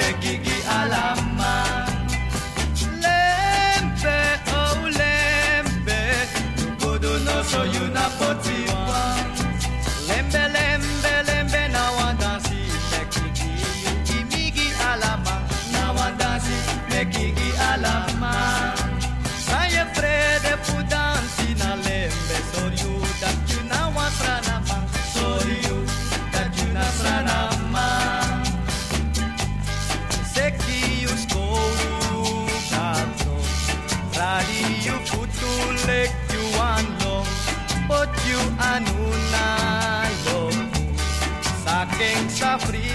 alaman. Lembe, oh lembe, tukudu no so you na potiwan. Lembe, lembe, lembe na wandansi, mekigi, imigi alaman. Na wandansi, mekigi alaman. Saye frede pudansi na lembe, so you that you na wasranaman. So you that you na sranaman. Sekius koru kato, radio futulek you anlong, but you anuna lo, saking sa free.